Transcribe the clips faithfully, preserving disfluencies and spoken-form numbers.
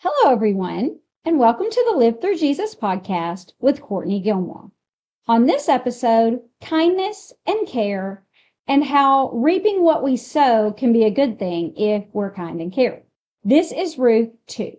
Hello, everyone, and welcome to the Live Through Jesus podcast with Courtney Gilmore. On this episode, kindness and care, and how reaping what we sow can be a good thing if we're kind and caring. This is Ruth two.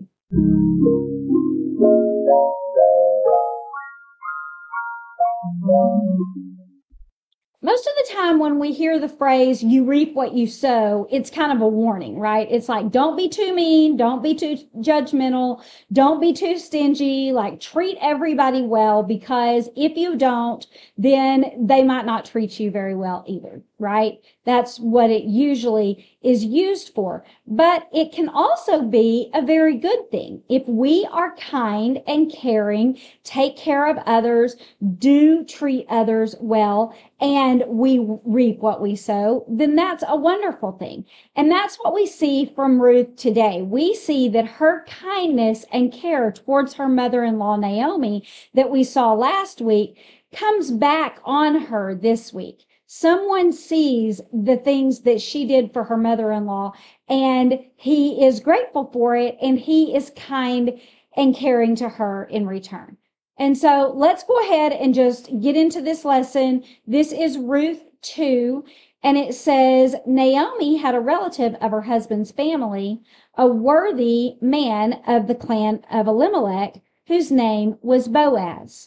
Most of the time when we hear the phrase, you reap what you sow, it's kind of a warning, right? It's like, don't be too mean. Don't be too judgmental. Don't be too stingy. Like, treat everybody well, because if you don't, then they might not treat you very well either, right? That's what it usually is used for. But it can also be a very good thing. If we are kind and caring, take care of others, do treat others well, and we reap what we sow, then that's a wonderful thing. And that's what we see from Ruth today. We see that her kindness and care towards her mother-in-law, Naomi, that we saw last week, comes back on her this week. Someone sees the things that she did for her mother-in-law, and he is grateful for it, and he is kind and caring to her in return. And so let's go ahead and just get into this lesson. This is Ruth two, and it says, Naomi had a relative of her husband's family, a worthy man of the clan of Elimelech, whose name was Boaz.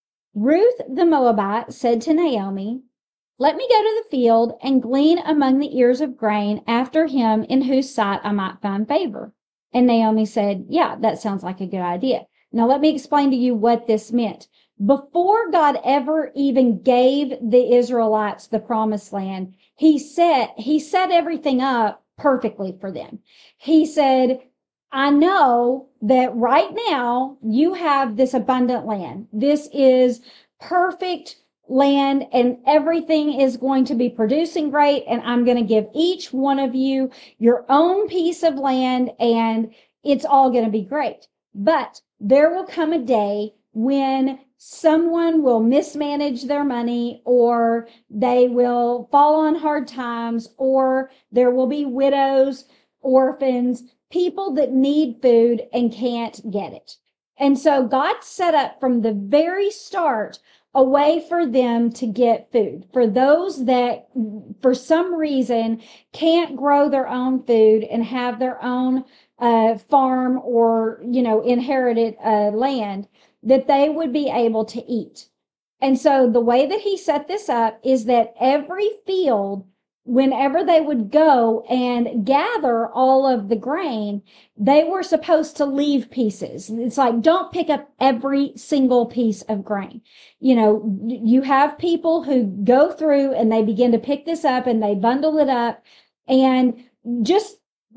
Ruth the Moabite said to Naomi, let me go to the field and glean among the ears of grain after him in whose sight I might find favor. And Naomi said, yeah, that sounds like a good idea. Now, let me explain to you what this meant. Before God ever even gave the Israelites the promised land, he set, he set everything up perfectly for them. He said, I know that right now you have this abundant land. This is perfect land, and everything is going to be producing great, and I'm going to give each one of you your own piece of land, and it's all going to be great. But there will come a day when someone will mismanage their money, or they will fall on hard times, or there will be widows, orphans, people that need food and can't get it. And so God set up from the very start a way for them to get food. For those that, for some reason, can't grow their own food and have their own uh, farm or, you know, inherited uh, land, that they would be able to eat. And so the way that he set this up is that every field, whenever they would go and gather all of the grain, they were supposed to leave pieces. It's like, don't pick up every single piece of grain. You know, you have people who go through and they begin to pick this up and they bundle it up and just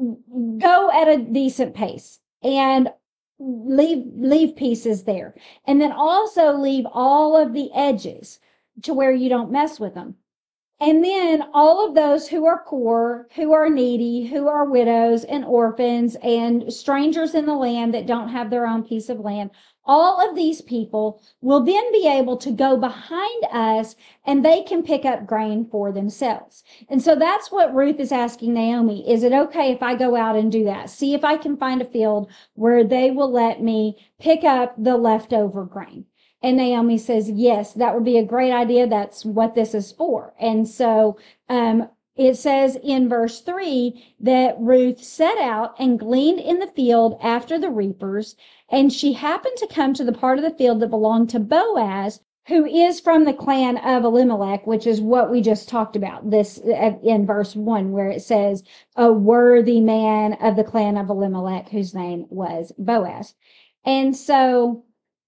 go at a decent pace and leave, leave pieces there. And then also leave all of the edges to where you don't mess with them. And then all of those who are poor, who are needy, who are widows and orphans and strangers in the land that don't have their own piece of land, all of these people will then be able to go behind us and they can pick up grain for themselves. And so that's what Ruth is asking Naomi. Is it okay if I go out and do that? See if I can find a field where they will let me pick up the leftover grain. And Naomi says, yes, that would be a great idea. That's what this is for. And so um, it says in verse three that Ruth set out and gleaned in the field after the reapers, and she happened to come to the part of the field that belonged to Boaz, who is from the clan of Elimelech, which is what we just talked about this in verse one, where it says, a worthy man of the clan of Elimelech, whose name was Boaz. And so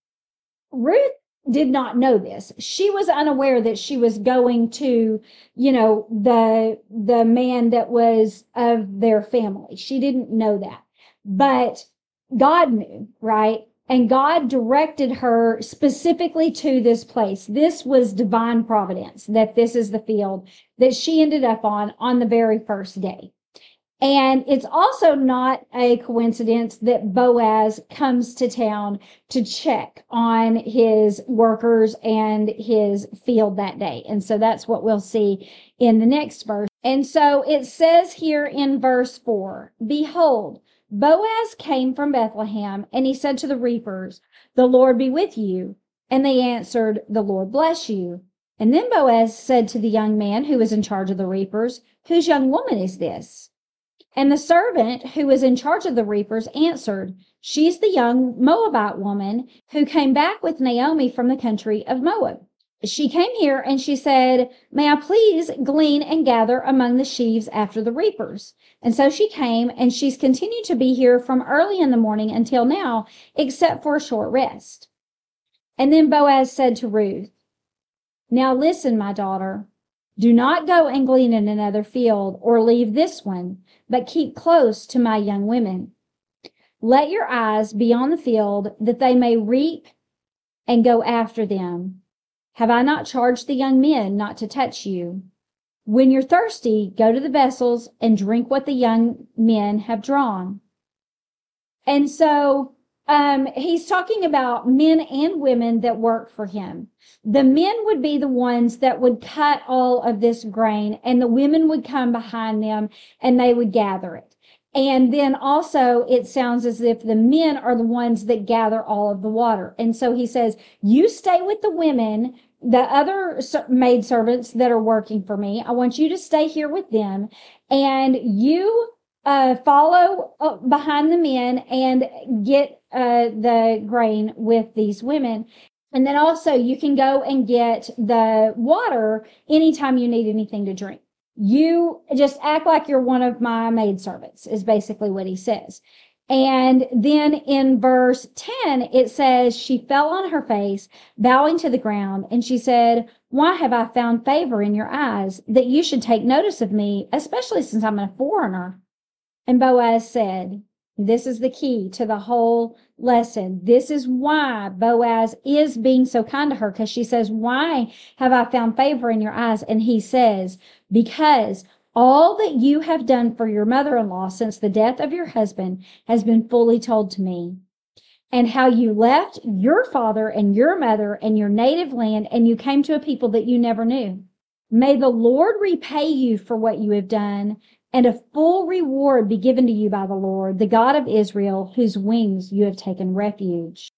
Ruth did not know this. She was unaware that she was going to, you know, the, the man that was of their family. She didn't know that, but God knew, right? And God directed her specifically to this place. This was divine providence, that this is the field that she ended up on on the very first day. And it's also not a coincidence that Boaz comes to town to check on his workers and his field that day. And so that's what we'll see in the next verse. And so it says here in verse four, behold, Boaz came from Bethlehem, and he said to the reapers, "The Lord be with you." And they answered, "The Lord bless you." And then Boaz said to the young man who was in charge of the reapers, "Whose young woman is this?" And the servant who was in charge of the reapers answered, "She's the young Moabite woman who came back with Naomi from the country of Moab. She came here and she said, 'May I please glean and gather among the sheaves after the reapers?' And so she came, and she's continued to be here from early in the morning until now, except for a short rest." And then Boaz said to Ruth, "Now listen, my daughter. Do not go and glean in another field or leave this one, but keep close to my young women. Let your eyes be on the field that they may reap and go after them. Have I not charged the young men not to touch you? When you're thirsty, go to the vessels and drink what the young men have drawn." And so um, he's talking about men and women that work for him. The men would be the ones that would cut all of this grain, and the women would come behind them and they would gather it. And then also it sounds as if the men are the ones that gather all of the water. And so he says, you stay with the women, the other maid servants that are working for me. I want you to stay here with them, and you uh, follow uh, behind the men and get uh, the grain with these women. And then also you can go and get the water anytime you need anything to drink. You just act like you're one of my maidservants, is basically what he says. And then in verse ten, it says, she fell on her face, bowing to the ground, and she said, "Why have I found favor in your eyes, that you should take notice of me, especially since I'm a foreigner?" And Boaz said, this is the key to the whole lesson. This is why Boaz is being so kind to her, because she says, "Why have I found favor in your eyes?" And he says, "Because all that you have done for your mother-in-law since the death of your husband has been fully told to me, and how you left your father and your mother and your native land, and you came to a people that you never knew. May the Lord repay you for what you have done, and a full reward be given to you by the Lord, the God of Israel, whose wings you have taken refuge."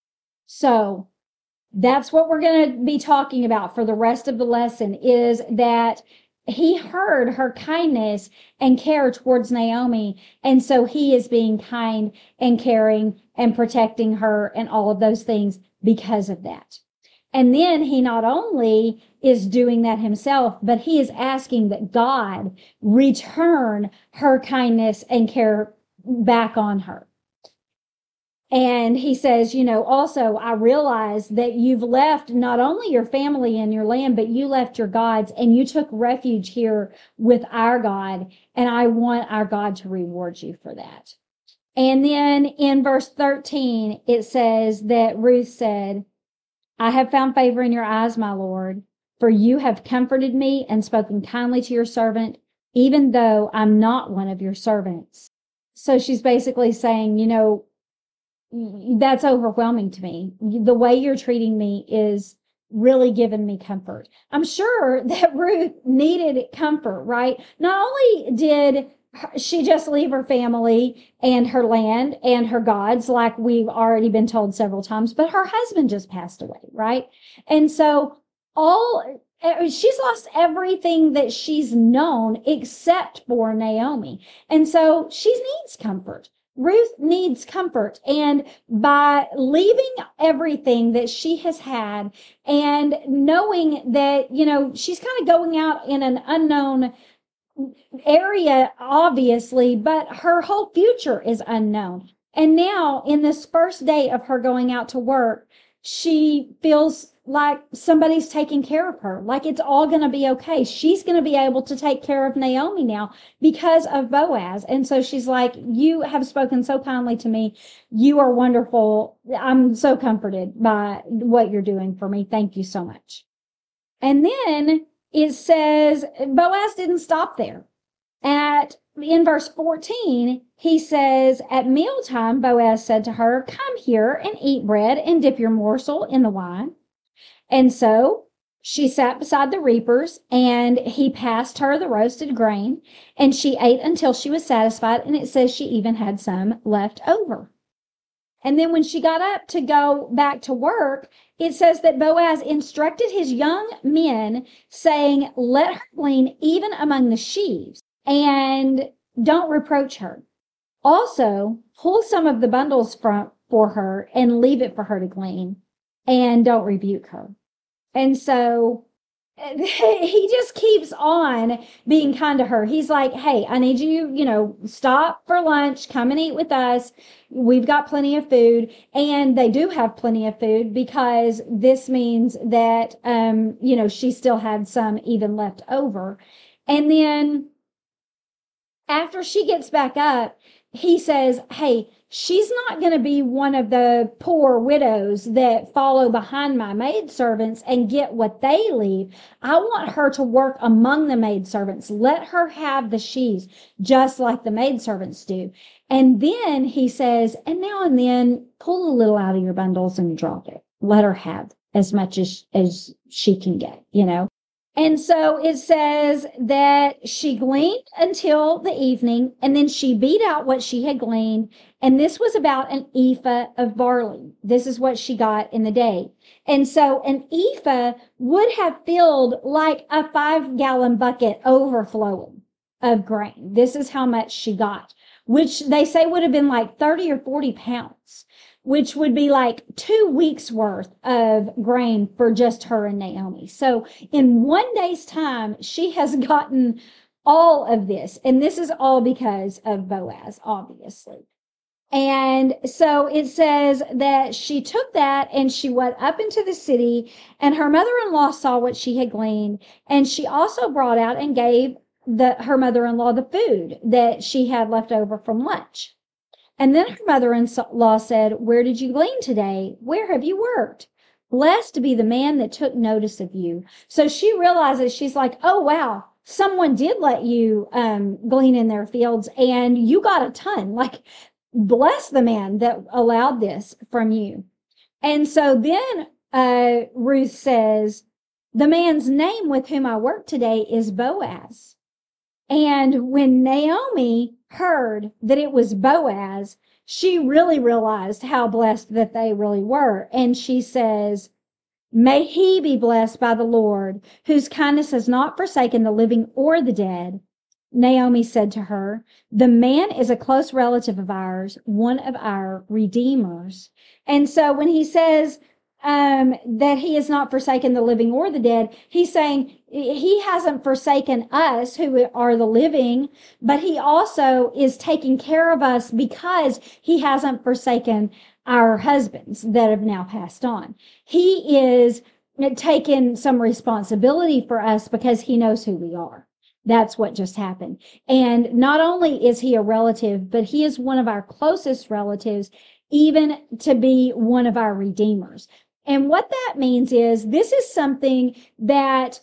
So that's what we're going to be talking about for the rest of the lesson, is that he heard her kindness and care towards Naomi. And so he is being kind and caring and protecting her and all of those things because of that. And then he not only is doing that himself, but he is asking that God return her kindness and care back on her. And he says, you know, also, I realize that you've left not only your family and your land, but you left your gods and you took refuge here with our God. And I want our God to reward you for that. And then in verse thirteen, it says that Ruth said, "I have found favor in your eyes, my Lord, for you have comforted me and spoken kindly to your servant, even though I'm not one of your servants." So she's basically saying, you know, that's overwhelming to me. The way you're treating me is really giving me comfort. I'm sure that Ruth needed comfort, right? Not only did she just leave her family and her land and her gods, like we've already been told several times, but her husband just passed away, right? And so all she's lost everything that she's known except for Naomi. And so she needs comfort. Ruth needs comfort. And by leaving everything that she has had and knowing that, you know, she's kind of going out in an unknown area, obviously, but her whole future is unknown. And now in this first day of her going out to work, she feels like somebody's taking care of her, like it's all going to be okay. She's going to be able to take care of Naomi now because of Boaz. And so she's like, you have spoken so kindly to me. You are wonderful. I'm so comforted by what you're doing for me. Thank you so much. And then it says Boaz didn't stop there. At in verse fourteen, he says, "At mealtime, Boaz said to her, 'Come here and eat bread and dip your morsel in the wine.' And so She sat beside the reapers, and he passed her the roasted grain, and she ate until she was satisfied, and it says she even had some left over. And then when she got up to go back to work, it says that Boaz instructed his young men, saying, let her glean even among the sheaves, and don't reproach her. Also, pull some of the bundles from, for her and leave it for her to glean, and don't rebuke her. And so he just keeps on being kind to her. He's like, hey, I need you, you know, stop for lunch, come and eat with us. We've got plenty of food. And they do have plenty of food, because this means that, um, you know, she still had some even left over. And then after she gets back up, he says, hey, she's not going to be one of the poor widows that follow behind my maidservants and get what they leave. I want her to work among the maidservants. Let her have the sheaves just like the maidservants do. And then he says, and now and then pull a little out of your bundles and drop it. Let her have as much as, as she can get, you know. And so it says that she gleaned until the evening, and then she beat out what she had gleaned. And this was about an ephah of barley. This is what she got in the day. And so an ephah would have filled like a five gallon bucket overflowing of grain. This is how much she got, which they say would have been like thirty or forty pounds, which would be like two weeks worth of grain for just her and Naomi. So in one day's time, she has gotten all of this. And this is all because of Boaz, obviously. And so it says that she took that and she went up into the city, and her mother-in-law saw what she had gleaned. And she also brought out and gave the, her mother-in-law the food that she had left over from lunch. And then her mother-in-law said, where did you glean today? Where have you worked? Blessed be the man that took notice of you. So she realizes, she's like, oh, wow, someone did let you um, glean in their fields, and you got a ton. Like, bless the man that allowed this from you. And so then uh, Ruth says, the man's name with whom I work today is Boaz. And when Naomi heard that it was Boaz, she really realized how blessed that they really were. And she says, may he be blessed by the Lord, whose kindness has not forsaken the living or the dead. Naomi said to her, the man is a close relative of ours, one of our redeemers. And so when he says, um, that he has not forsaken the living or the dead, he's saying he hasn't forsaken us who are the living, but he also is taking care of us because he hasn't forsaken our husbands that have now passed on. He is taking some responsibility for us because he knows who we are. That's what just happened. And not only is he a relative, but he is one of our closest relatives, even to be one of our redeemers. And what that means is this is something that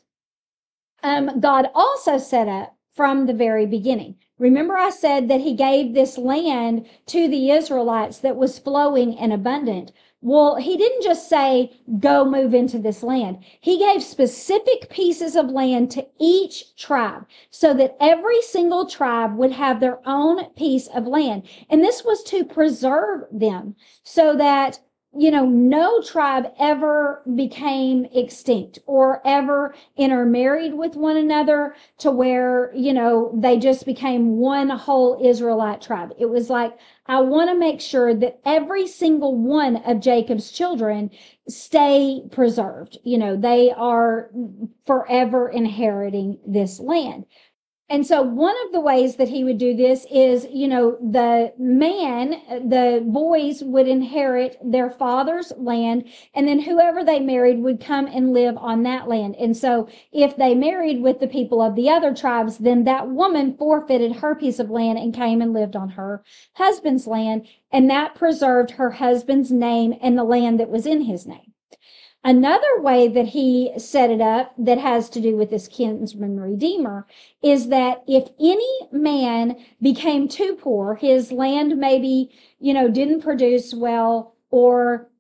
um, God also set up from the very beginning. Remember, I said that he gave this land to the Israelites that was flowing and abundant. Well, he didn't just say, go move into this land. He gave specific pieces of land to each tribe so that every single tribe would have their own piece of land. And this was to preserve them so that, you know, no tribe ever became extinct or ever intermarried with one another to where, you know, they just became one whole Israelite tribe. It was like, I want to make sure that every single one of Jacob's children stay preserved. You know, they are forever inheriting this land. And so one of the ways that he would do this is, you know, the man, the boys would inherit their father's land, and then whoever they married would come and live on that land. And so if they married with the people of the other tribes, then that woman forfeited her piece of land and came and lived on her husband's land, and that preserved her husband's name and the land that was in his name. Another way that he set it up that has to do with this kinsman redeemer is that if any man became too poor, his land maybe, you know, didn't produce well, or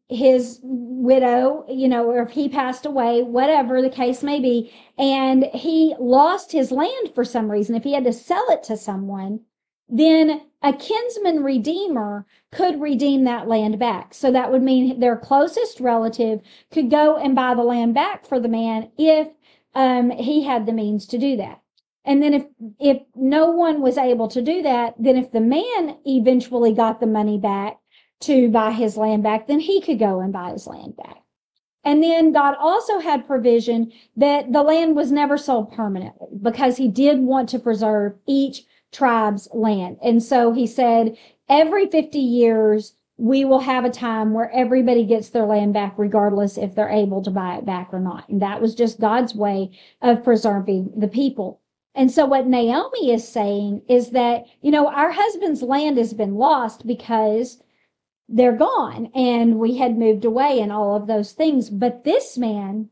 his widow, you know, or if he passed away, whatever the case may be, and he lost his land for some reason, if he had to sell it to someone, then a kinsman redeemer could redeem that land back. So that would mean their closest relative could go and buy the land back for the man if um, he had the means to do that. And then if if no one was able to do that, then if the man eventually got the money back to buy his land back, then he could go and buy his land back. And then God also had provision that the land was never sold permanently because he did want to preserve each tribe's land. And so he said, every fifty years, we will have a time where everybody gets their land back, regardless if they're able to buy it back or not. And that was just God's way of preserving the people. And so what Naomi is saying is that, you know, our husband's land has been lost because they're gone and we had moved away and all of those things. But this man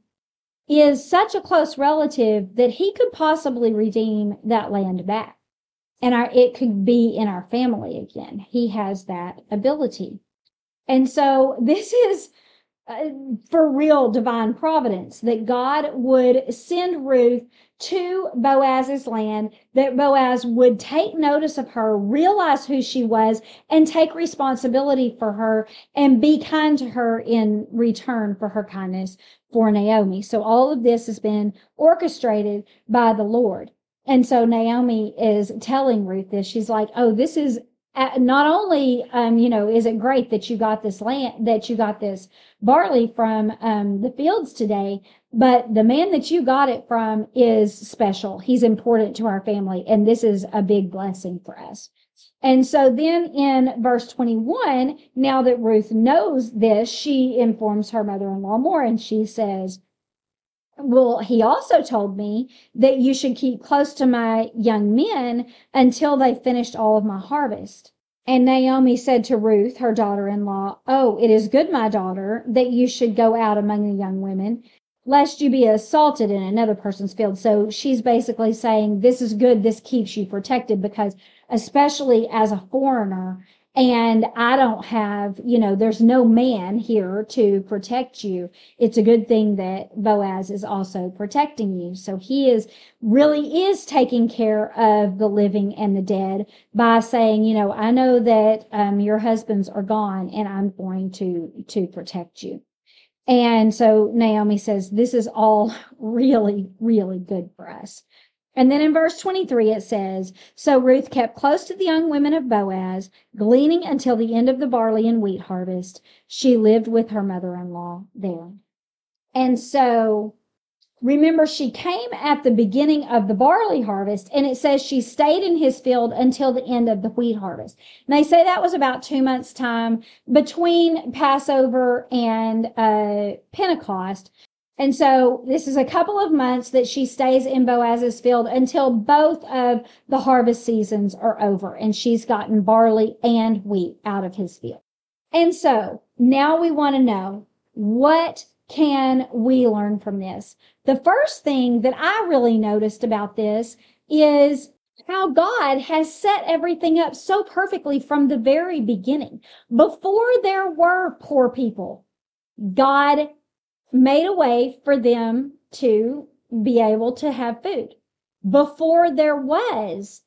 is such a close relative that he could possibly redeem that land back. And our, it could be in our family again. He has that ability. And so this is uh, for real divine providence, that God would send Ruth to Boaz's land, that Boaz would take notice of her, realize who she was, and take responsibility for her and be kind to her in return for her kindness for Naomi. So all of this has been orchestrated by the Lord. And so Naomi is telling Ruth this. She's like, oh, this is uh, not only, um, you know, is it great that you got this land, that you got this barley from um, the fields today, but the man that you got it from is special. He's important to our family, and this is a big blessing for us. And so then in verse twenty-one, now that Ruth knows this, she informs her mother-in-law more, and she says, well, he also told me that you should keep close to my young men until they finished all of my harvest. And Naomi said to Ruth, her daughter-in-law, oh, it is good, my daughter, that you should go out among the young women, lest you be assaulted in another person's field. So she's basically saying, this is good, this keeps you protected, because especially as a foreigner, and I don't have, you know, there's no man here to protect you. It's a good thing that Boaz is also protecting you. So he is really is taking care of the living and the dead by saying, you know, I know that um, your husbands are gone and I'm going to, to protect you. And so Naomi says, this is all really, really good for us. And then in verse twenty-three, it says, so Ruth kept close to the young women of Boaz, gleaning until the end of the barley and wheat harvest. She lived with her mother-in-law there. And so remember, she came at the beginning of the barley harvest, and it says she stayed in his field until the end of the wheat harvest. And they say that was about two months' time between Passover and uh, Pentecost. And so this is a couple of months that she stays in Boaz's field until both of the harvest seasons are over, and she's gotten barley and wheat out of his field. And so now we want to know, what can we learn from this? The first thing that I really noticed about this is how God has set everything up so perfectly from the very beginning. Before there were poor people, God made a way for them to be able to have food. Before there was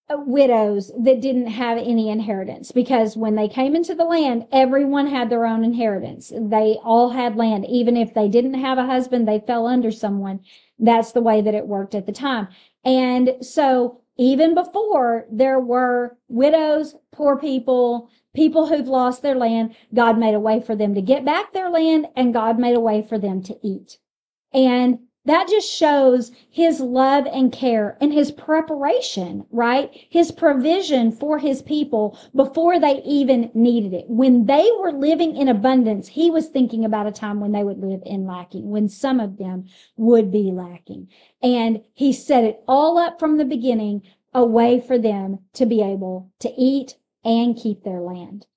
widows that didn't have any inheritance, because when they came into the land, everyone had their own inheritance. They all had land. Even if they didn't have a husband, they fell under someone. That's the way that it worked at the time. And so even before there were widows, poor people, people who've lost their land, God made a way for them to get back their land, and God made a way for them to eat. And that just shows his love and care and his preparation, right? His provision for his people before they even needed it. When they were living in abundance, he was thinking about a time when they would live in lacking, when some of them would be lacking. And he set it all up from the beginning, a way for them to be able to eat and keep their land.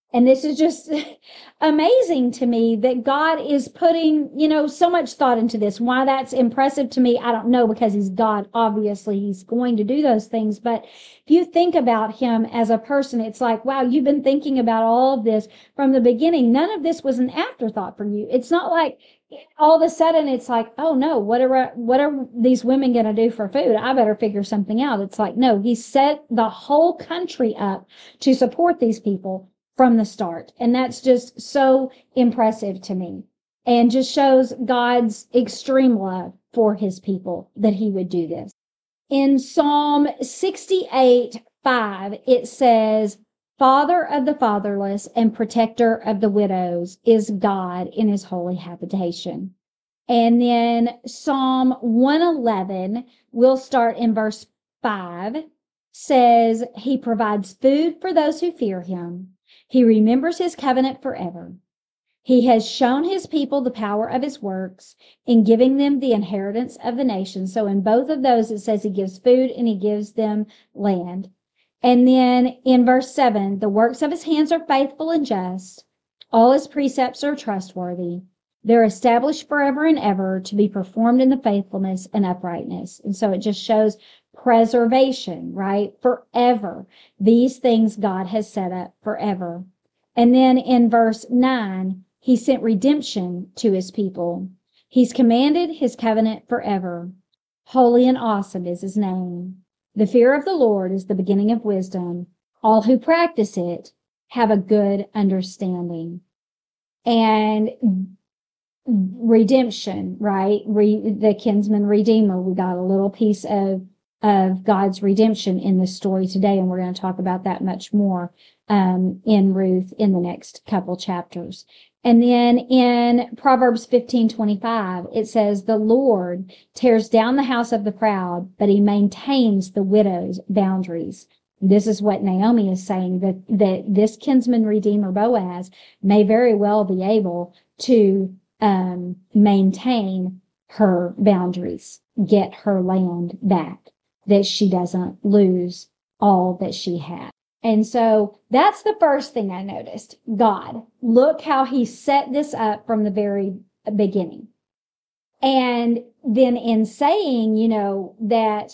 And this is just amazing to me that God is putting, you know, so much thought into this. Why that's impressive to me, I don't know, because he's God. Obviously, he's going to do those things. But if you think about him as a person, it's like, wow, you've been thinking about all of this from the beginning. None of this was an afterthought for you. It's not like all of a sudden it's like, oh no, what are, what are these women going to do for food? I better figure something out. It's like, no, he set the whole country up to support these people from the start. And that's just so impressive to me, and just shows God's extreme love for his people that he would do this. In Psalm sixty-eight, five, it says, Father of the fatherless and protector of the widows is God in his holy habitation. And then Psalm one eleven, we'll start in verse five, says, he provides food for those who fear him. He remembers his covenant forever. He has shown his people the power of his works in giving them the inheritance of the nations. So in both of those, it says he gives food and he gives them land. And then in verse seven, the works of his hands are faithful and just. All his precepts are trustworthy. They're established forever and ever to be performed in the faithfulness and uprightness. And so it just shows preservation, right? Forever. These things God has set up forever. And then in verse nine, he sent redemption to his people. He's commanded his covenant forever. Holy and awesome is his name. The fear of the Lord is the beginning of wisdom. All who practice it have a good understanding. And redemption, right? Re, the kinsman redeemer. We got a little piece of of God's redemption in this story today, and we're going to talk about that much more um, in Ruth in the next couple chapters. And then in Proverbs fifteen twenty-five, it says, the Lord tears down the house of the proud, but he maintains the widow's boundaries. This is what Naomi is saying, that, that this kinsman redeemer Boaz may very well be able to um, maintain her boundaries, get her land back, that she doesn't lose all that she had. And so that's the first thing I noticed. God, look how he set this up from the very beginning. And then in saying, you know, that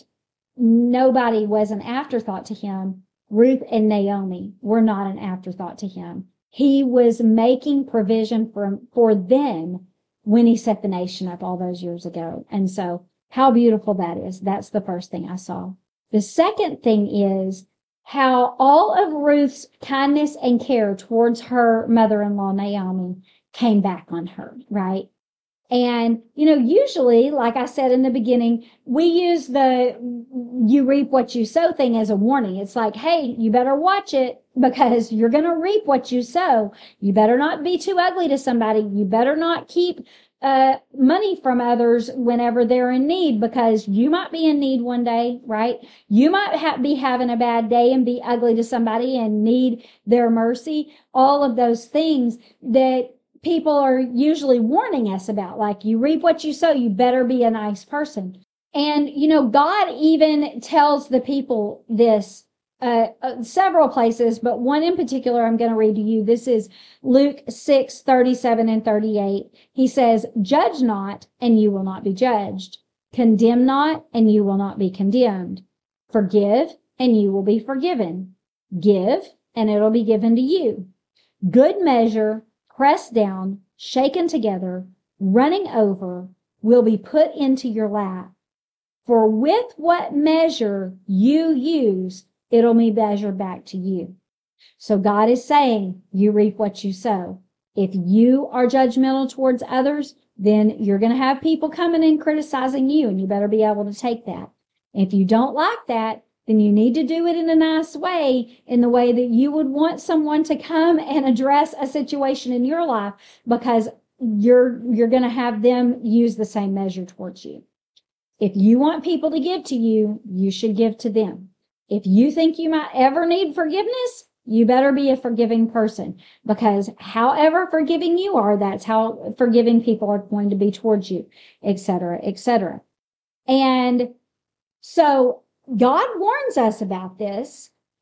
nobody was an afterthought to him, Ruth and Naomi were not an afterthought to him. He was making provision for, for them when he set the nation up all those years ago. And so how beautiful that is. That's the first thing I saw. The second thing is how all of Ruth's kindness and care towards her mother-in-law, Naomi, came back on her, right? And, you know, usually, like I said in the beginning, we use the you reap what you sow thing as a warning. It's like, hey, you better watch it because you're going to reap what you sow. You better not be too ugly to somebody. You better not keep uh, money from others whenever they're in need, because you might be in need one day, right? You might ha- be having a bad day and be ugly to somebody and need their mercy. All of those things that people are usually warning us about, like you reap what you sow, you better be a nice person. And, you know, God even tells the people this uh, uh, several places, but one in particular I'm going to read to you. This is Luke six, thirty-seven and thirty-eight. He says, judge not, and you will not be judged. Condemn not, and you will not be condemned. Forgive, and you will be forgiven. Give, and it'll be given to you. Good measure, pressed down, shaken together, running over, will be put into your lap. For with what measure you use, it'll be measured back to you. So God is saying, you reap what you sow. If you are judgmental towards others, then you're going to have people coming and criticizing you, and you better be able to take that. If you don't like that, then you need to do it in a nice way, in the way that you would want someone to come and address a situation in your life, because you're, you're going to have them use the same measure towards you. If you want people to give to you, you should give to them. If you think you might ever need forgiveness, you better be a forgiving person, because however forgiving you are, that's how forgiving people are going to be towards you, et cetera, et cetera. And so God warns us about this,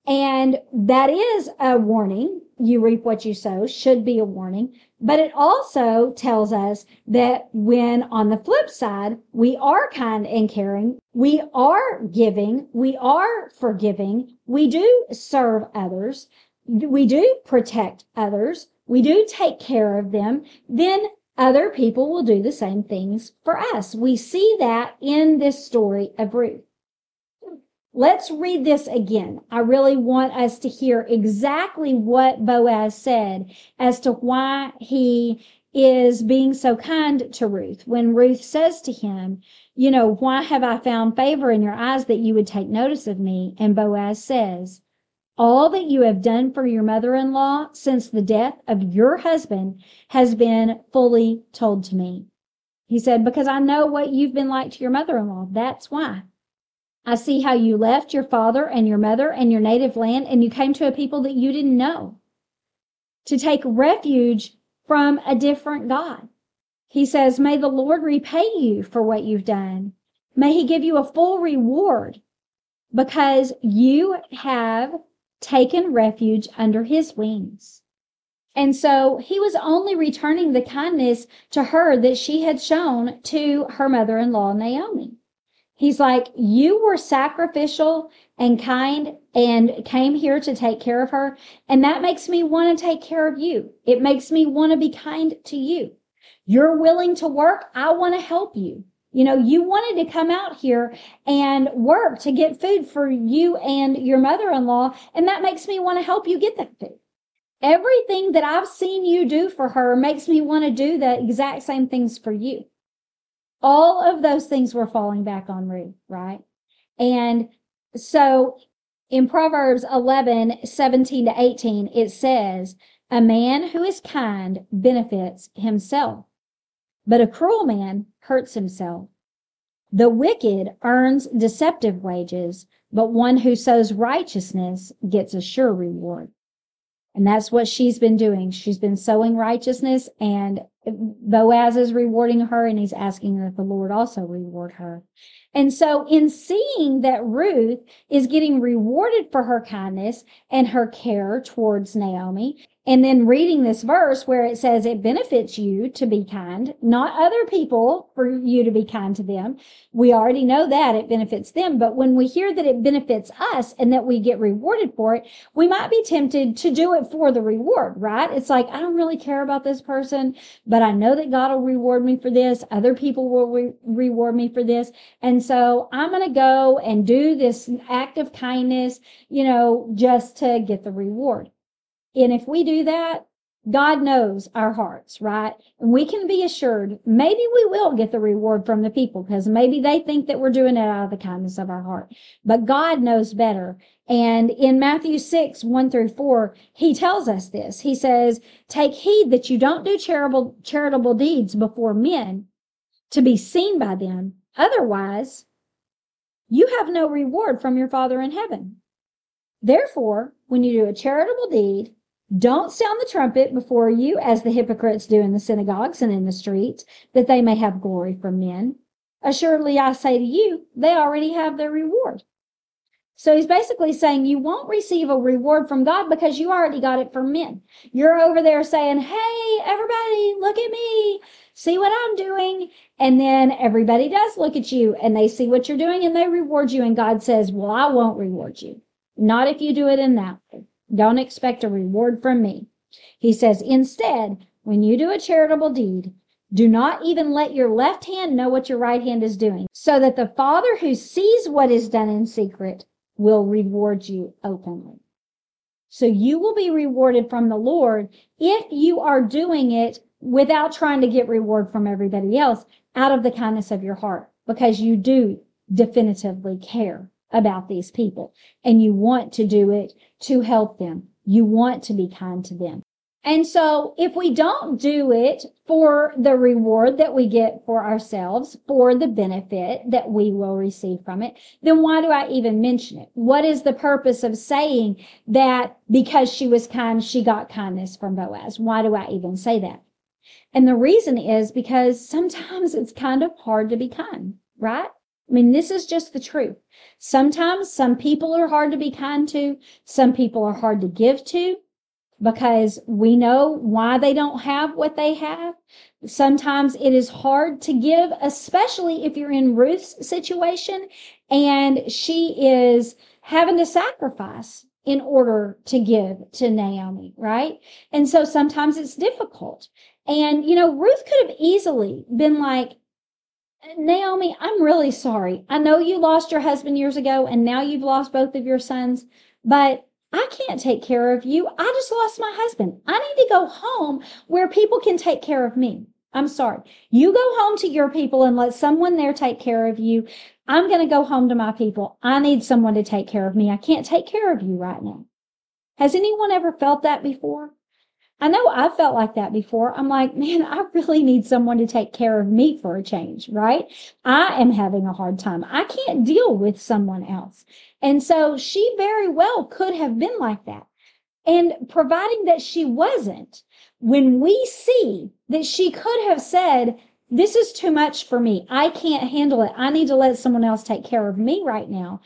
And that is a warning. You reap what you sow should be a warning. But it also tells us that when on the flip side, we are kind and caring, we are giving, we are forgiving, we do serve others, we do protect others, we do take care of them, then other people will do the same things for us. We see that in this story of Ruth. Let's read this again. I really want us to hear exactly what Boaz said as to why he is being so kind to Ruth. When Ruth says to him, you know, why have I found favor in your eyes that you would take notice of me? And Boaz says, all that you have done for your mother-in-law since the death of your husband has been fully told to me. He said, because I know what you've been like to your mother-in-law. That's why. I see how you left your father and your mother and your native land, and you came to a people that you didn't know to take refuge from a different God. He says, may the Lord repay you for what you've done. May he give you a full reward because you have taken refuge under his wings. And so he was only returning the kindness to her that she had shown to her mother-in-law, Naomi. He's like, you were sacrificial and kind and came here to take care of her. And that makes me want to take care of you. It makes me want to be kind to you. You're willing to work. I want to help you. You know, you wanted to come out here and work to get food for you and your mother-in-law. And that makes me want to help you get that food. Everything that I've seen you do for her makes me want to do the exact same things for you. All of those things were falling back on Ruth, right? And so in Proverbs eleven, seventeen to eighteen, it says, a man who is kind benefits himself, but a cruel man hurts himself. The wicked earns deceptive wages, but one who sows righteousness gets a sure reward. And that's what she's been doing. She's been sowing righteousness, and Boaz is rewarding her, and he's asking that the Lord also reward her. And so in seeing that Ruth is getting rewarded for her kindness and her care towards Naomi, and then reading this verse where it says it benefits you to be kind, not other people for you to be kind to them. We already know that it benefits them. But when we hear that it benefits us and that we get rewarded for it, we might be tempted to do it for the reward, right? It's like, I don't really care about this person, but I know that God will reward me for this. Other people will re- reward me for this. And so I'm going to go and do this act of kindness, you know, just to get the reward. And if we do that, God knows our hearts, right? And we can be assured maybe we will get the reward from the people because maybe they think that we're doing it out of the kindness of our heart. But God knows better. And in Matthew six, one through four, he tells us this. He says, take heed that you don't do charitable, charitable deeds before men to be seen by them. Otherwise, you have no reward from your Father in heaven. Therefore, when you do a charitable deed, don't sound the trumpet before you as the hypocrites do in the synagogues and in the streets, that they may have glory from men. Assuredly, I say to you, they already have their reward. So he's basically saying you won't receive a reward from God because you already got it from men. You're over there saying, hey, everybody, look at me. See what I'm doing. And then everybody does look at you and they see what you're doing and they reward you. And God says, well, I won't reward you. Not if you do it in that way. Don't expect a reward from me. He says, instead, when you do a charitable deed, do not even let your left hand know what your right hand is doing, so that the Father who sees what is done in secret will reward you openly. So you will be rewarded from the Lord if you are doing it without trying to get reward from everybody else out of the kindness of your heart, because you do definitively care about these people and you want to do it to help them. You want to be kind to them. And so if we don't do it for the reward that we get for ourselves, for the benefit that we will receive from it, then why do I even mention it? What is the purpose of saying that because she was kind, she got kindness from Boaz? Why do I even say that? And the reason is because sometimes it's kind of hard to be kind, right? I mean, this is just the truth. Sometimes some people are hard to be kind to. Some people are hard to give to because we know why they don't have what they have. Sometimes it is hard to give, especially if you're in Ruth's situation and she is having to sacrifice in order to give to Naomi, right? And so sometimes it's difficult. And, you know, Ruth could have easily been like, Naomi, I'm really sorry. I know you lost your husband years ago and now you've lost both of your sons, but I can't take care of you. I just lost my husband. I need to go home where people can take care of me. I'm sorry. You go home to your people and let someone there take care of you. I'm going to go home to my people. I need someone to take care of me. I can't take care of you right now. Has anyone ever felt that before? I know I felt like that before. I'm like, man, I really need someone to take care of me for a change, right? I am having a hard time. I can't deal with someone else. And so she very well could have been like that. And providing that she wasn't, when we see that she could have said, this is too much for me. I can't handle it. I need to let someone else take care of me right now.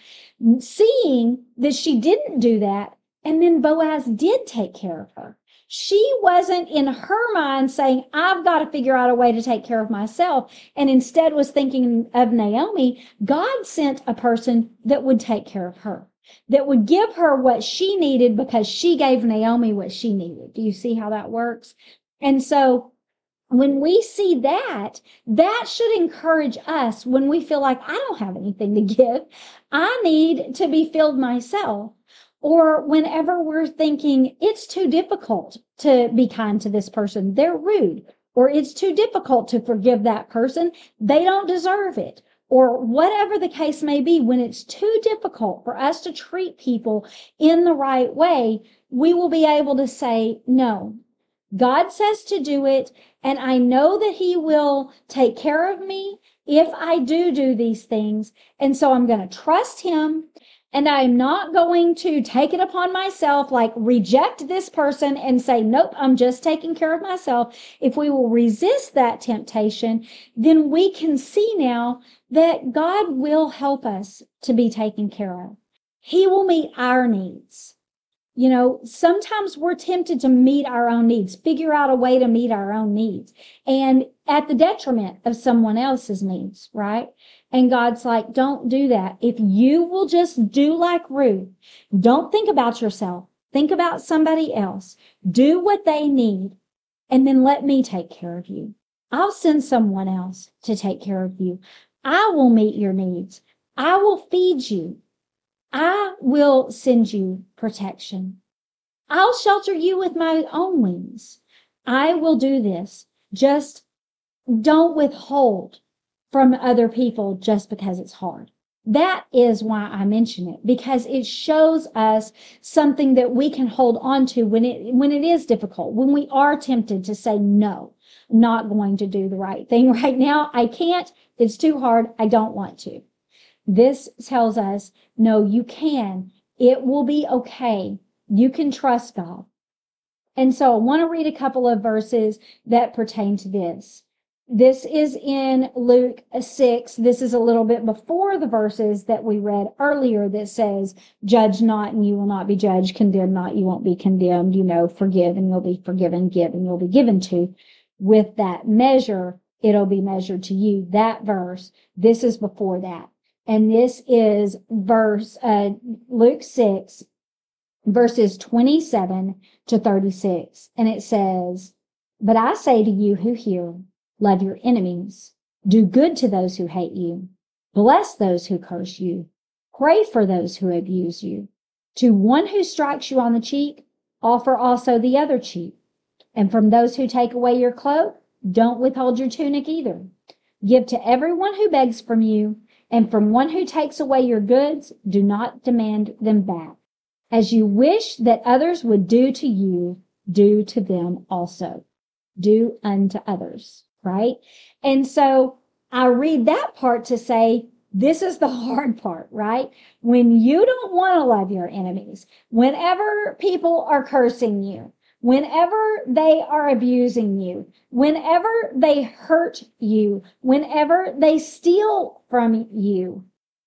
Seeing that she didn't do that, and then Boaz did take care of her. She wasn't in her mind saying, I've got to figure out a way to take care of myself. And instead was thinking of Naomi. God sent a person that would take care of her, that would give her what she needed because she gave Naomi what she needed. Do you see how that works? And so when we see that, that should encourage us when we feel like I don't have anything to give. I need to be filled myself. Or whenever we're thinking it's too difficult to be kind to this person, they're rude, or it's too difficult to forgive that person, they don't deserve it, or whatever the case may be, when it's too difficult for us to treat people in the right way, we will be able to say, no, God says to do it, and I know that he will take care of me if I do do these things, and so I'm going to trust him. And I'm not going to take it upon myself, like reject this person and say, nope, I'm just taking care of myself. If we will resist that temptation, then we can see now that God will help us to be taken care of. He will meet our needs. You know, sometimes we're tempted to meet our own needs, figure out a way to meet our own needs, and at the detriment of someone else's needs, right? And God's like, don't do that. If you will just do like Ruth, don't think about yourself. Think about somebody else. Do what they need, and then let me take care of you. I'll send someone else to take care of you. I will meet your needs. I will feed you. I will send you protection. I'll shelter you with my own wings. I will do this. Just don't withhold from other people just because it's hard. That is why I mention it, because it shows us something that we can hold on to when it, when it is difficult, when we are tempted to say, no, I'm not going to do the right thing right now. I can't. It's too hard. I don't want to. This tells us, no, you can. It will be okay. You can trust God. And so I want to read a couple of verses that pertain to this. This is in Luke six. This is a little bit before the verses that we read earlier that says, judge not and you will not be judged, condemn not, you won't be condemned, you know, forgive and you'll be forgiven, give and you'll be given to. With that measure, it'll be measured to you. That verse, this is before that. And this is verse, uh, Luke six, verses twenty-seven to thirty-six. And it says, but I say to you who hear, love your enemies, do good to those who hate you, bless those who curse you, pray for those who abuse you. To one who strikes you on the cheek, offer also the other cheek. And from those who take away your cloak, don't withhold your tunic either. Give to everyone who begs from you, and from one who takes away your goods, do not demand them back. As you wish that others would do to you, do to them also. Do unto others, right? And so I read that part to say, this is the hard part, right? When you don't want to love your enemies, whenever people are cursing you, Whenever they are abusing you, whenever they hurt you, whenever they steal from you,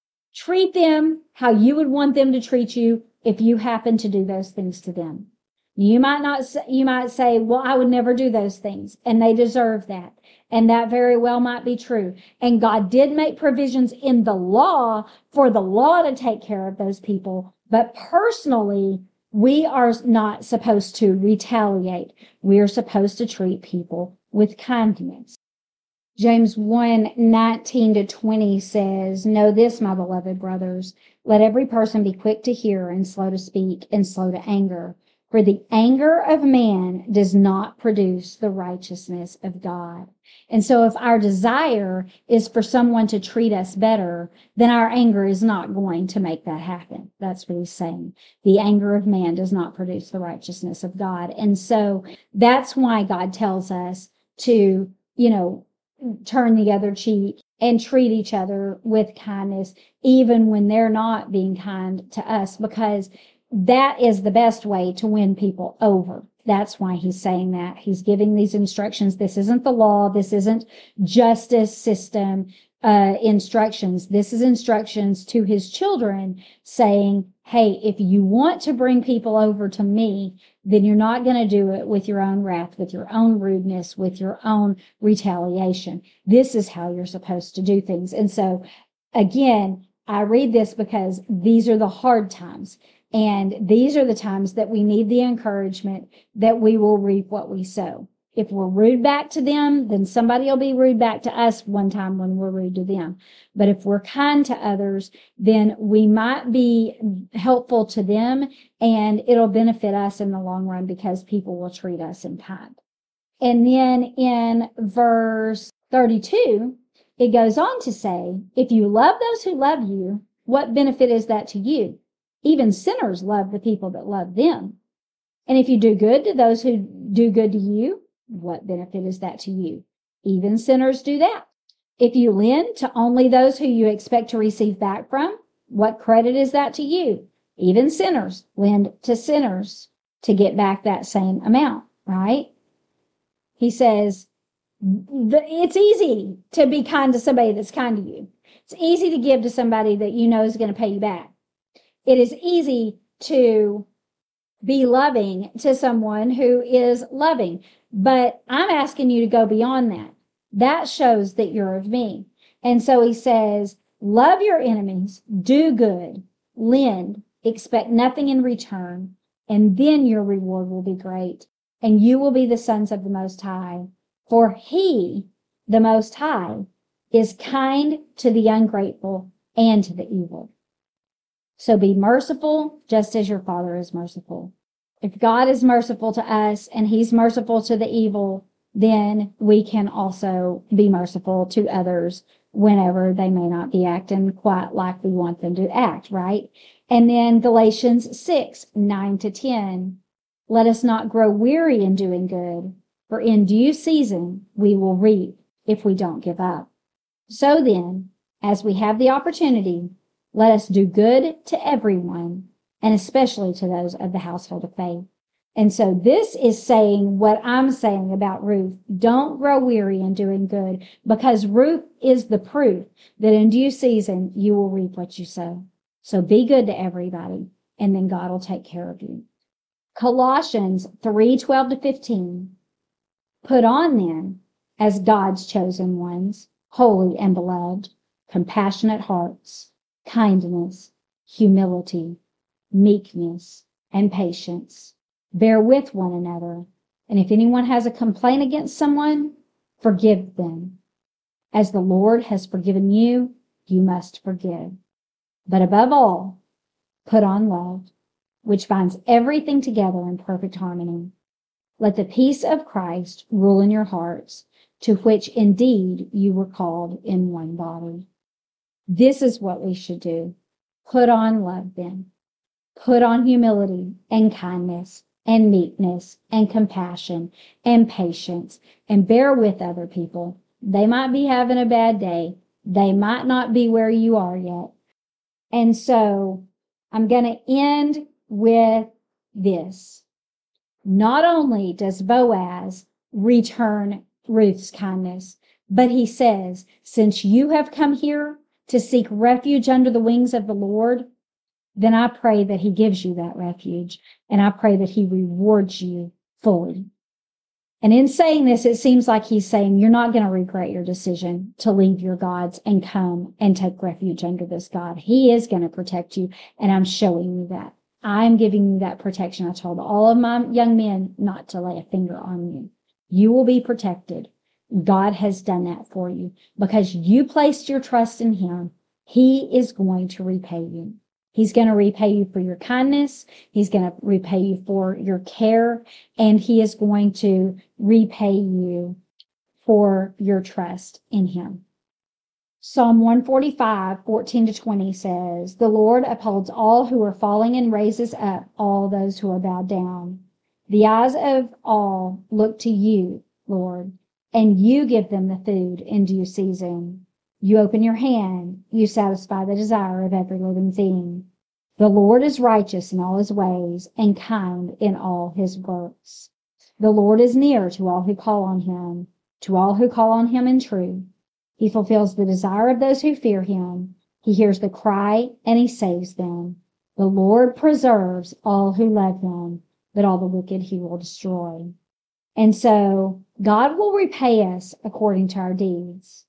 treat them how you would want them to treat you if you happen to do those things to them. You might not say, you might say, well, I would never do those things, and they deserve that. And that very well might be true. And God did make provisions in the law for the law to take care of those people. But personally, we are not supposed to retaliate. We are supposed to treat people with kindness. James one, nineteen to twenty says, know this, my beloved brothers, let every person be quick to hear and slow to speak and slow to anger. For the anger of man does not produce the righteousness of God. And so if our desire is for someone to treat us better, then our anger is not going to make that happen. That's what he's saying. The anger of man does not produce the righteousness of God. And so that's why God tells us to, you know, turn the other cheek and treat each other with kindness, even when they're not being kind to us, because that is the best way to win people over. That's why he's saying that. He's giving these instructions. This isn't the law. This isn't justice system uh, instructions. This is instructions to his children saying, hey, if you want to bring people over to me, then you're not going to do it with your own wrath, with your own rudeness, with your own retaliation. This is how you're supposed to do things. And so, again, I read this because these are the hard times. And these are the times that we need the encouragement that we will reap what we sow. If we're rude back to them, then somebody will be rude back to us one time when we're rude to them. But if we're kind to others, then we might be helpful to them, and it'll benefit us in the long run because people will treat us in kind. And then in verse thirty-two, it goes on to say, if you love those who love you, what benefit is that to you? Even sinners love the people that love them. And if you do good to those who do good to you, what benefit is that to you? Even sinners do that. If you lend to only those who you expect to receive back from, what credit is that to you? Even sinners lend to sinners to get back that same amount, right? He says, it's easy to be kind to somebody that's kind to you. It's easy to give to somebody that you know is going to pay you back. It is easy to be loving to someone who is loving, but I'm asking you to go beyond that. That shows that you're of me. And so he says, love your enemies, do good, lend, expect nothing in return, and then your reward will be great, and you will be the sons of the Most High. For he, the Most High, is kind to the ungrateful and to the evil. So be merciful just as your Father is merciful. If God is merciful to us and he's merciful to the evil, then we can also be merciful to others whenever they may not be acting quite like we want them to act, right? And then Galatians six, nine to ten. Let us not grow weary in doing good, for in due season we will reap if we don't give up. So then, as we have the opportunity, let us do good to everyone, and especially to those of the household of faith. And so this is saying what I'm saying about Ruth. Don't grow weary in doing good, because Ruth is the proof that in due season you will reap what you sow. So be good to everybody, and then God will take care of you. Colossians three, twelve to fifteen. Put on then, as God's chosen ones, holy and beloved, compassionate hearts, kindness, humility, meekness, and patience. Bear with one another, and if anyone has a complaint against someone, forgive them. As the Lord has forgiven you, you must forgive. But above all, put on love, which binds everything together in perfect harmony. Let the peace of Christ rule in your hearts, to which indeed you were called in one body. This is what we should do. Put on love then. Put on humility and kindness and meekness and compassion and patience, and bear with other people. They might be having a bad day. They might not be where you are yet. And so I'm going to end with this. Not only does Boaz return Ruth's kindness, but he says, since you have come here to seek refuge under the wings of the Lord, then I pray that he gives you that refuge, and I pray that he rewards you fully. And in saying this, it seems like he's saying you're not going to regret your decision to leave your gods and come and take refuge under this God. He is going to protect you, and I'm showing you that. I'm giving you that protection. I told all of my young men not to lay a finger on you. You will be protected. God has done that for you because you placed your trust in him. He is going to repay you. He's going to repay you for your kindness. He's going to repay you for your care, and he is going to repay you for your trust in him. Psalm one forty-five, fourteen to twenty says, the Lord upholds all who are falling and raises up all those who are bowed down. The eyes of all look to you, Lord, and you give them the food in due season. You open your hand, you satisfy the desire of every living thing. The Lord is righteous in all his ways and kind in all his works. The Lord is near to all who call on him, to all who call on him in truth. He fulfills the desire of those who fear him. He hears the cry and he saves them. The Lord preserves all who love him, but all the wicked he will destroy. And so God will repay us according to our deeds.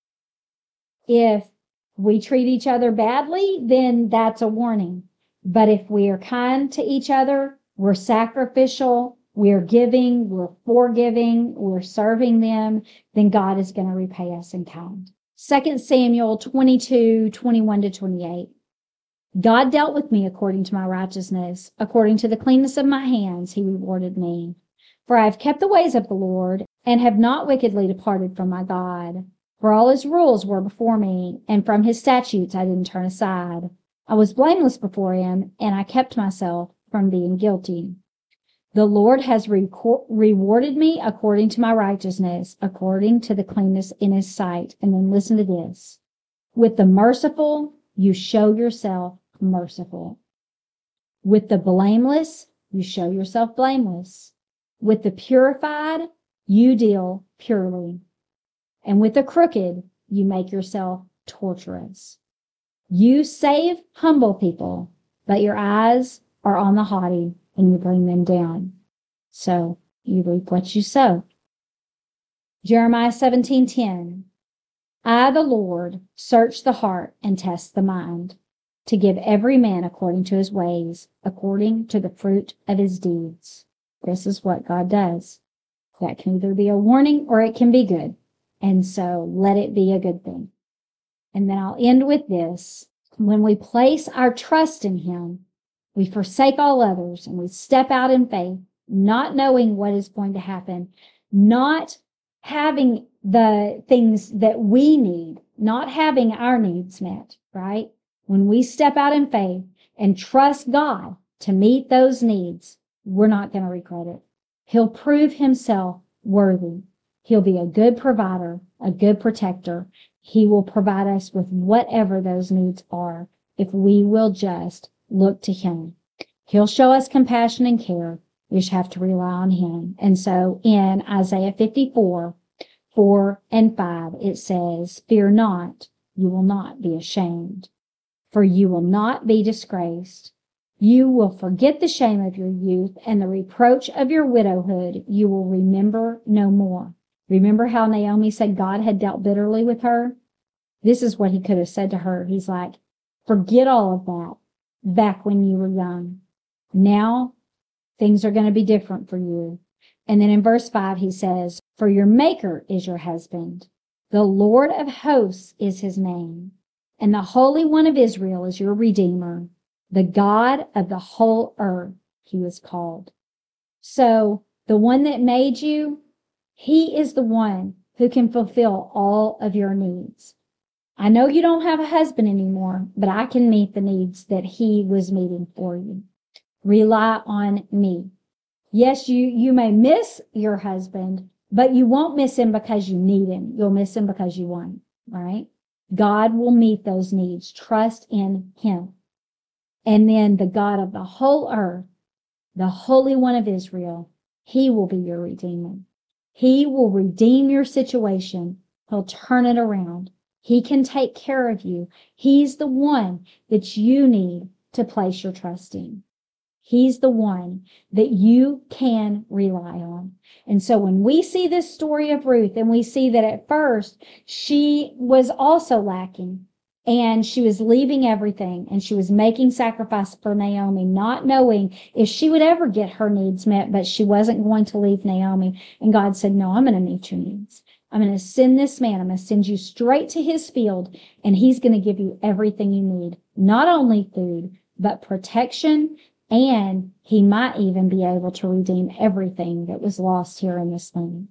If we treat each other badly, then that's a warning. But if we are kind to each other, we're sacrificial, we're giving, we're forgiving, we're serving them, then God is going to repay us in kind. Second Samuel twenty-two, twenty-one to twenty-eight. God dealt with me according to my righteousness. According to the cleanness of my hands, he rewarded me. For I have kept the ways of the Lord and have not wickedly departed from my God. For all his rules were before me, and from his statutes I didn't turn aside. I was blameless before him, and I kept myself from being guilty. The Lord has re- rewarded me according to my righteousness, according to the cleanness in his sight. And then listen to this. With the merciful, you show yourself merciful. With the blameless, you show yourself blameless. With the purified, you deal purely. And with the crooked, you make yourself torturous. You save humble people, but your eyes are on the haughty, and you bring them down. So you reap what you sow. Jeremiah seventeen ten. I, the Lord, search the heart and test the mind, to give every man according to his ways, according to the fruit of his deeds. This is what God does. That can either be a warning or it can be good. And so let it be a good thing. And then I'll end with this. When we place our trust in him, we forsake all others and we step out in faith, not knowing what is going to happen, not having the things that we need, not having our needs met, right? When we step out in faith and trust God to meet those needs, we're not going to regret it. He'll prove himself worthy. He'll be a good provider, a good protector. He will provide us with whatever those needs are if we will just look to him. He'll show us compassion and care. We just have to rely on him. And so in Isaiah fifty-four, four and five, it says, fear not, you will not be ashamed, for you will not be disgraced. You will forget the shame of your youth, and the reproach of your widowhood you will remember no more. Remember how Naomi said God had dealt bitterly with her? This is what he could have said to her. He's like, forget all of that back when you were young. Now things are going to be different for you. And then in verse five, he says, for your maker is your husband. The Lord of hosts is his name. And the Holy One of Israel is your Redeemer. The God of the whole earth, he was called. So the one that made you, he is the one who can fulfill all of your needs. I know you don't have a husband anymore, but I can meet the needs that he was meeting for you. Rely on me. Yes, you, you may miss your husband, but you won't miss him because you need him. You'll miss him because you want him, right? God will meet those needs. Trust in him. And then the God of the whole earth, the Holy One of Israel. He will be your Redeemer. He will redeem your situation. He'll turn it around. He can take care of you. He's the one that you need to place your trust in. He's the one that you can rely on. And so when we see this story of Ruth and we see that at first she was also lacking and she was leaving everything and she was making sacrifice for Naomi, not knowing if she would ever get her needs met, but she wasn't going to leave Naomi. And God said, no, I'm going to meet your needs. I'm going to send this man. I'm going to send you straight to his field and he's going to give you everything you need. Not only food, but protection. And he might even be able to redeem everything that was lost here in this land.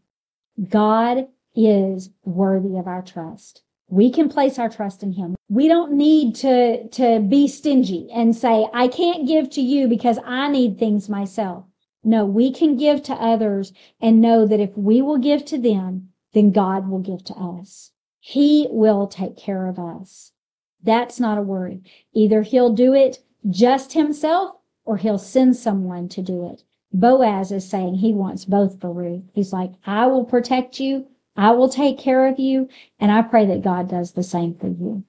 God is worthy of our trust. We can place our trust in him. We don't need to, to be stingy and say, I can't give to you because I need things myself. No, we can give to others and know that if we will give to them, then God will give to us. He will take care of us. That's not a worry. Either he'll do it just himself or he'll send someone to do it. Boaz is saying he wants both for Ruth. He's like, I will protect you. I will take care of you. And I pray that God does the same for you.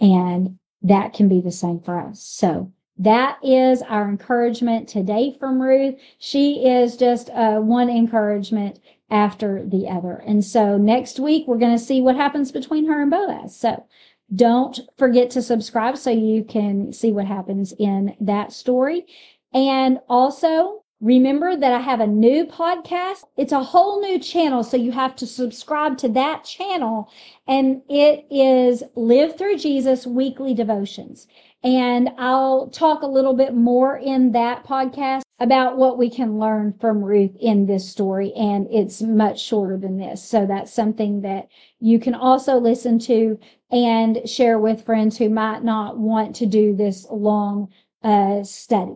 And that can be the same for us. So that is our encouragement today from Ruth. She is just uh, one encouragement after the other. And so next week, we're going to see what happens between her and Boaz. So don't forget to subscribe so you can see what happens in that story. And also remember that I have a new podcast. It's a whole new channel, so you have to subscribe to that channel. And it is Live Through Jesus Weekly Devotions. And I'll talk a little bit more in that podcast about what we can learn from Ruth in this story. And it's much shorter than this. So that's something that you can also listen to and share with friends who might not want to do this long uh, study.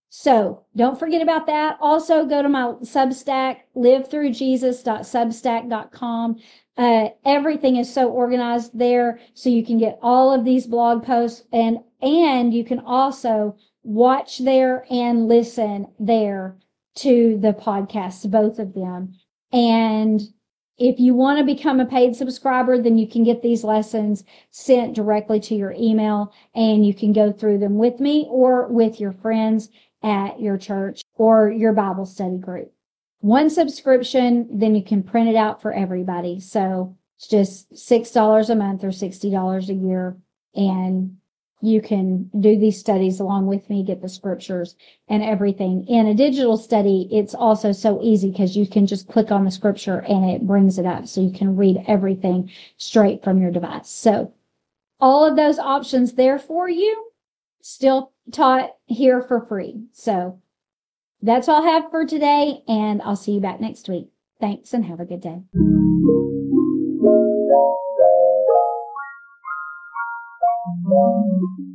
So don't forget about that. Also go to my Substack, live through jesus dot substack dot com. Uh, everything is so organized there, so you can get all of these blog posts, and and you can also watch there and listen there to the podcasts, both of them. And if you want to become a paid subscriber, then you can get these lessons sent directly to your email, and you can go through them with me or with your friends at your church or your Bible study group. One subscription, then you can print it out for everybody. So it's just six dollars a month or sixty dollars a year. And you can do these studies along with me, get the scriptures and everything. In a digital study, it's also so easy because you can just click on the scripture and it brings it up. So you can read everything straight from your device. So all of those options there for you, still taught here for free. So that's all I have for today, and I'll see you back next week. Thanks, and have a good day. Thank you.